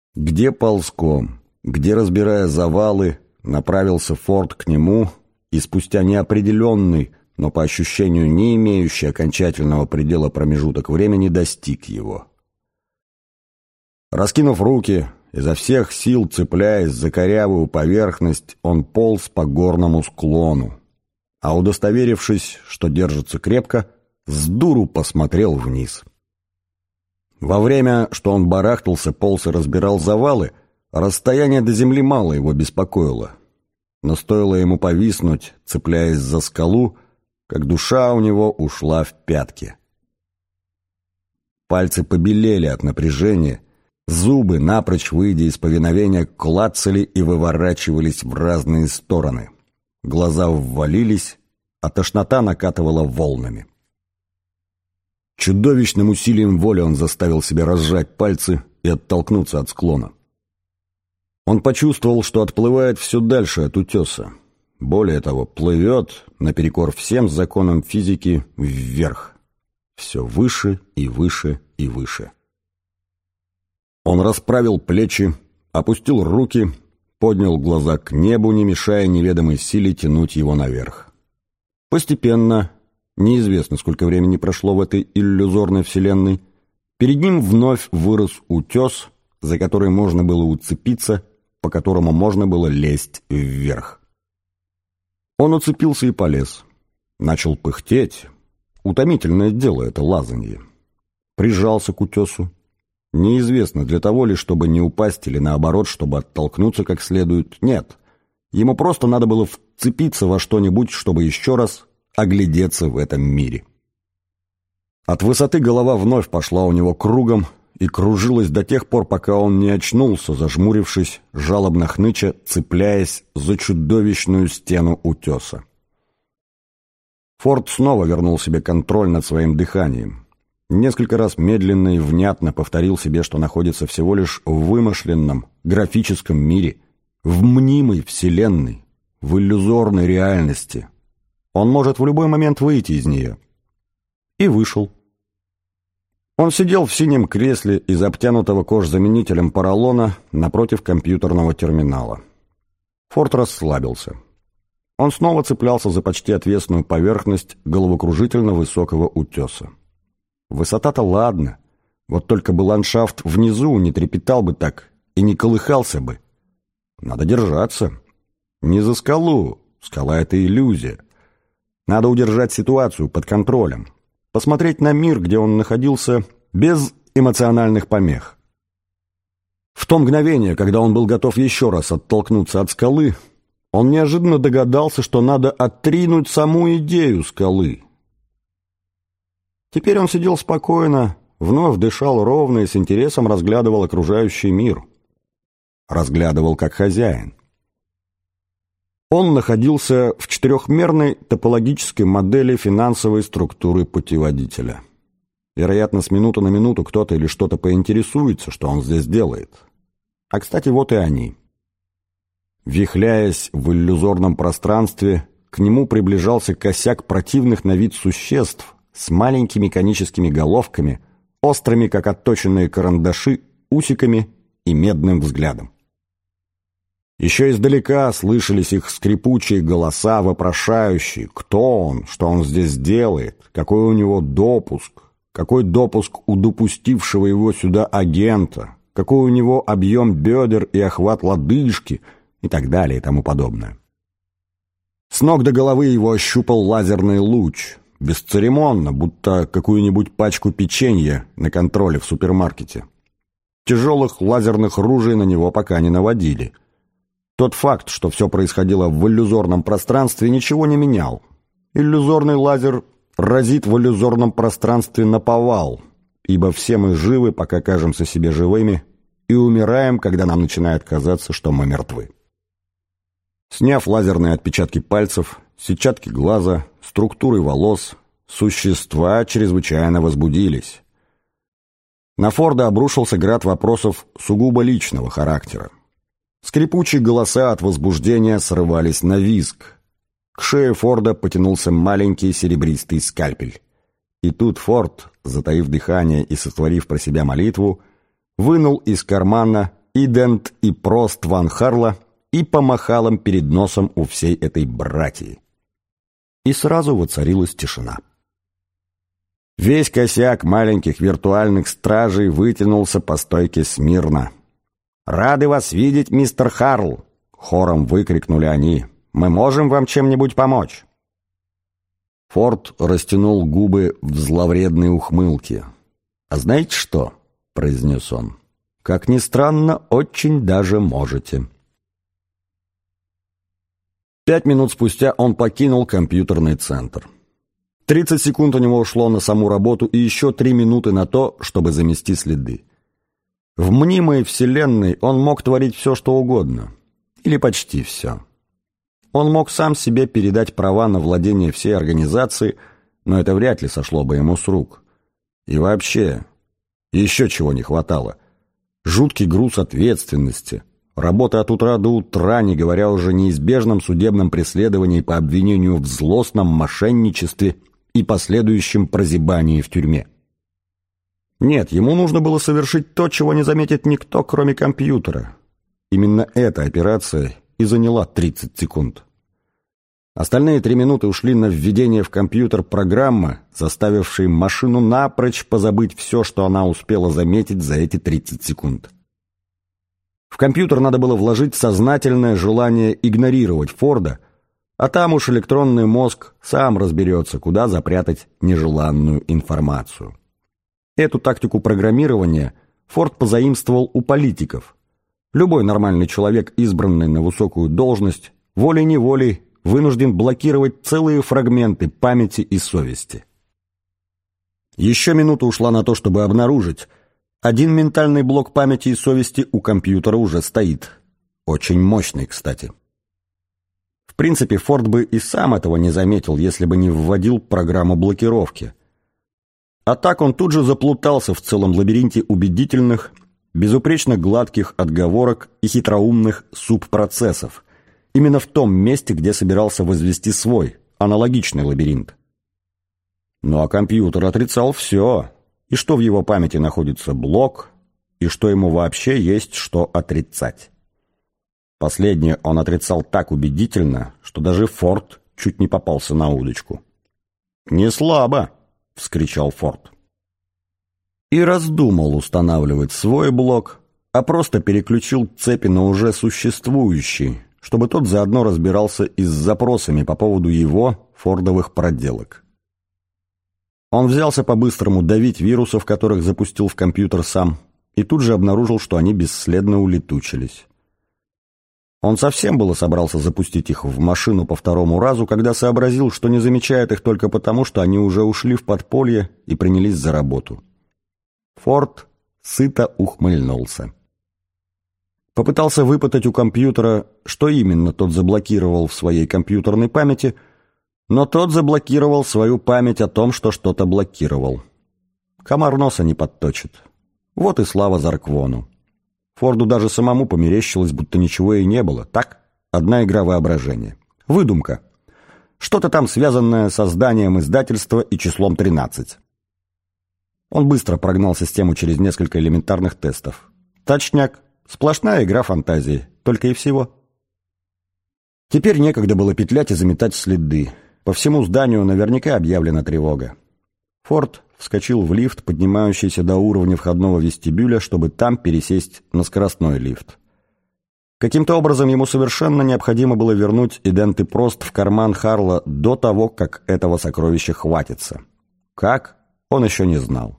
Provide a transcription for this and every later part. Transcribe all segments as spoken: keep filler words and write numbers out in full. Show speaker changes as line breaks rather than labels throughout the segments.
Где ползком, где, разбирая завалы, направился Форд к нему, и спустя неопределенный, но по ощущению не имеющий окончательного предела промежуток времени, достиг его. Раскинув руки, изо всех сил цепляясь за корявую поверхность, он полз по горному склону, а удостоверившись, что держится крепко, с дуру посмотрел вниз. Во время, что он барахтался, полз и разбирал завалы, расстояние до земли мало его беспокоило. Но стоило ему повиснуть, цепляясь за скалу, как душа у него ушла в пятки. Пальцы побелели от напряжения, зубы, напрочь выйдя из повиновения, клацали и выворачивались в разные стороны. Глаза ввалились, а тошнота накатывала волнами. Чудовищным усилием воли он заставил себя разжать пальцы и оттолкнуться от склона. Он почувствовал, что отплывает все дальше от утеса. Более того, плывет, наперекор всем законам физики, вверх. Все выше и выше и выше. Он расправил плечи, опустил руки, поднял глаза к небу, не мешая неведомой силе тянуть его наверх. Постепенно, неизвестно, сколько времени прошло в этой иллюзорной вселенной, перед ним вновь вырос утес, за который можно было уцепиться, по которому можно было лезть вверх. Он уцепился и полез. Начал пыхтеть. Утомительное дело это лазанье. Прижался к утесу. Неизвестно, для того ли, чтобы не упасть, или наоборот, чтобы оттолкнуться как следует. Нет. Ему просто надо было вцепиться во что-нибудь, чтобы еще раз оглядеться в этом мире. От высоты голова вновь пошла у него кругом и кружилась до тех пор, пока он не очнулся, зажмурившись, жалобно хныча, цепляясь за чудовищную стену утеса. Форд снова вернул себе контроль над своим дыханием. Несколько раз медленно и внятно повторил себе, что находится всего лишь в вымышленном, графическом мире, в мнимой вселенной, в иллюзорной реальности. Он может в любой момент выйти из нее. И вышел. Он сидел в синем кресле из обтянутого кожзаменителем поролона напротив компьютерного терминала. Форд расслабился. Он снова цеплялся за почти отвесную поверхность головокружительно высокого утеса. Высота-то ладно, вот только бы ландшафт внизу не трепетал бы так и не колыхался бы. Надо держаться. Не за скалу, скала — это иллюзия. Надо удержать ситуацию под контролем. Посмотреть на мир, где он находился, без эмоциональных помех. В то мгновение, когда он был готов еще раз оттолкнуться от скалы, он неожиданно догадался, что надо отринуть саму идею скалы. Теперь он сидел спокойно, вновь дышал ровно и с интересом разглядывал окружающий мир. Разглядывал как хозяин. Он находился в четырехмерной топологической модели финансовой структуры путеводителя. Вероятно, с минуты на минуту кто-то или что-то поинтересуется, что он здесь делает. А, кстати, вот и они. Вихляясь в иллюзорном пространстве, к нему приближался косяк противных на вид существ с маленькими коническими головками, острыми, как отточенные карандаши, усиками и медным взглядом. Еще издалека слышались их скрипучие голоса, вопрошающие, кто он, что он здесь делает, какой у него допуск, какой допуск у допустившего его сюда агента, какой у него объем бедер и охват лодыжки и так далее и тому подобное. С ног до головы его ощупал лазерный луч, бесцеремонно, будто какую-нибудь пачку печенья на контроле в супермаркете. Тяжелых лазерных ружей на него пока не наводили. Тот факт, что все происходило в иллюзорном пространстве, ничего не менял. Иллюзорный лазер разит в иллюзорном пространстве наповал, ибо все мы живы, пока кажемся себе живыми, и умираем, когда нам начинает казаться, что мы мертвы. Сняв лазерные отпечатки пальцев, сетчатки глаза, структуры волос, существа чрезвычайно возбудились. На Форда обрушился град вопросов сугубо личного характера. Скрипучие голоса от возбуждения срывались на визг. К шее Форда потянулся маленький серебристый скальпель. И тут Форд, затаив дыхание и сотворив про себя молитву, вынул из кармана идент и прост Ван Харла и помахал им перед носом у всей этой братьи. И сразу воцарилась тишина. Весь косяк маленьких виртуальных стражей вытянулся по стойке смирно. «Рады вас видеть, мистер Харл!» — хором выкрикнули они. «Мы можем вам чем-нибудь помочь?» Форд растянул губы в зловредной ухмылке. «А знаете что?» — произнес он. «Как ни странно, очень даже можете». Пять минут спустя он покинул компьютерный центр. Тридцать секунд у него ушло на саму работу и еще три минуты на то, чтобы замести следы. В мнимой вселенной он мог творить все, что угодно. Или почти все. Он мог сам себе передать права на владение всей организацией, но это вряд ли сошло бы ему с рук. И вообще, еще чего не хватало. Жуткий груз ответственности. Работа от утра до утра, не говоря уже о неизбежном судебном преследовании по обвинению в злостном мошенничестве и последующем прозябании в тюрьме. Нет, ему нужно было совершить то, чего не заметит никто, кроме компьютера. Именно эта операция и заняла тридцать секунд. Остальные три минуты ушли на введение в компьютер программы, заставившей машину напрочь позабыть все, что она успела заметить за эти тридцать секунд. В компьютер надо было вложить сознательное желание игнорировать Форда, а там уж электронный мозг сам разберется, куда запрятать нежеланную информацию. Эту тактику программирования Форд позаимствовал у политиков. Любой нормальный человек, избранный на высокую должность, волей-неволей вынужден блокировать целые фрагменты памяти и совести. Еще минута ушла на то, чтобы обнаружить: один ментальный блок памяти и совести у компьютера уже стоит. Очень мощный, кстати. В принципе, Форд бы и сам этого не заметил, если бы не вводил программу блокировки. А так он тут же заплутался в целом лабиринте убедительных, безупречно гладких отговорок и хитроумных субпроцессов, именно в том месте, где собирался возвести свой, аналогичный лабиринт. Ну а компьютер отрицал все, и что в его памяти находится блок, и что ему вообще есть что отрицать. Последнее он отрицал так убедительно, что даже Форд чуть не попался на удочку. «Не слабо!» — вскричал Форд. И раздумал устанавливать свой блок, а просто переключил цепи на уже существующий, чтобы тот заодно разбирался и с запросами по поводу его, фордовых, проделок. Он взялся по-быстрому давить вирусов, которых запустил в компьютер сам, и тут же обнаружил, что они бесследно улетучились. Он совсем было собрался запустить их в машину по второму разу, когда сообразил, что не замечает их только потому, что они уже ушли в подполье и принялись за работу. Форд сыто ухмыльнулся. Попытался выпытать у компьютера, что именно тот заблокировал в своей компьютерной памяти, но тот заблокировал свою память о том, что что-то блокировал. Комар носа не подточит. Вот и слава Зарквону. Форду даже самому померещилось, будто ничего и не было. Так, одна игра воображения. Выдумка. Что-то там связанное с созданием издательства и числом тринадцать. Он быстро прогнал систему через несколько элементарных тестов. Точняк. Сплошная игра фантазии. Только и всего. Теперь некогда было петлять и заметать следы. По всему зданию наверняка объявлена тревога. Форд вскочил в лифт, поднимающийся до уровня входного вестибюля, чтобы там пересесть на скоростной лифт. Каким-то образом ему совершенно необходимо было вернуть идент и прост в карман Харла до того, как этого сокровища хватится. Как? Он еще не знал.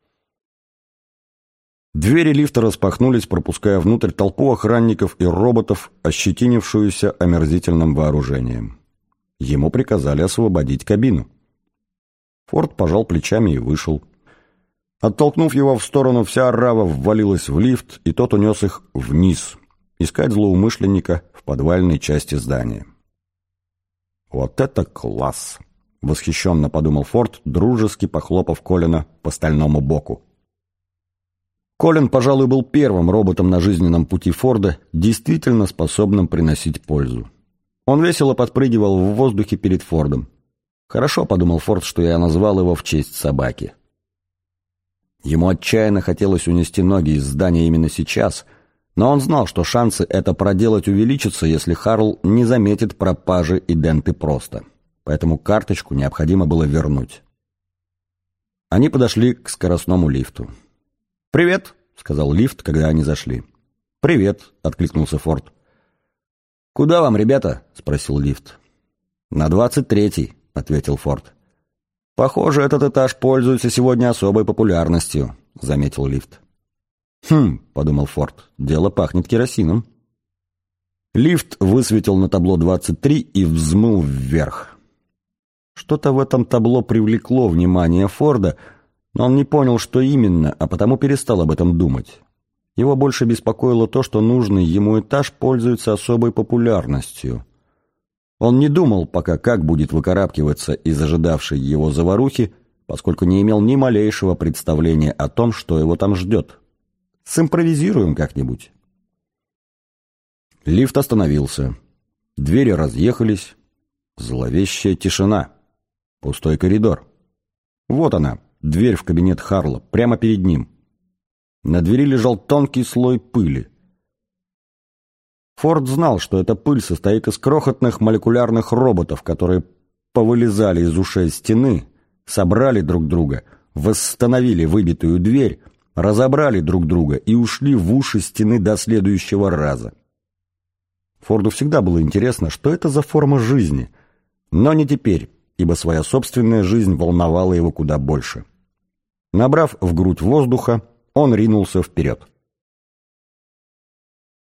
Двери лифта распахнулись, пропуская внутрь толпу охранников и роботов, ощетинившуюся омерзительным вооружением. Ему приказали освободить кабину. Форд пожал плечами и вышел. Оттолкнув его в сторону, вся орава ввалилась в лифт, и тот унес их вниз, искать злоумышленника в подвальной части здания. «Вот это класс!» — восхищенно подумал Форд, дружески похлопав Колина по стальному боку. Колин, пожалуй, был первым роботом на жизненном пути Форда, действительно способным приносить пользу. Он весело подпрыгивал в воздухе перед Фордом. «Хорошо», — подумал Форд, — что я назвал его в честь собаки. Ему отчаянно хотелось унести ноги из здания именно сейчас, Но он знал, что шансы это проделать увеличатся, если Харл не заметит пропажи и денты просто. Поэтому карточку необходимо было вернуть. Они подошли к скоростному лифту. «Привет», — сказал лифт, когда они зашли. «Привет», — откликнулся Форд. «Куда вам, ребята?» — спросил лифт. «На двадцать третий», — ответил Форд. «Похоже, этот этаж пользуется сегодня особой популярностью», — заметил лифт. «Хм», — подумал Форд, — «дело пахнет керосином». Лифт высветил на табло двадцать три и взмыл вверх. Что-то в этом табло привлекло внимание Форда, но он не понял, что именно, а потому перестал об этом думать. Его больше беспокоило то, что нужный ему этаж пользуется особой популярностью. Он не думал пока, как будет выкарабкиваться из ожидавшей его заварухи, поскольку не имел ни малейшего представления о том, что его там ждет. Симпровизируем как-нибудь. Лифт остановился. Двери разъехались. Зловещая тишина. Пустой коридор. Вот она, дверь в кабинет Харла, прямо перед ним. На двери лежал тонкий слой пыли. Форд знал, что эта пыль состоит из крохотных молекулярных роботов, которые повылезали из ушей стены, собрали друг друга, восстановили выбитую дверь, разобрали друг друга и ушли в уши стены до следующего раза. Форду всегда было интересно, что это за форма жизни, но не теперь, ибо своя собственная жизнь волновала его куда больше. Набрав в грудь воздуха, он ринулся вперед.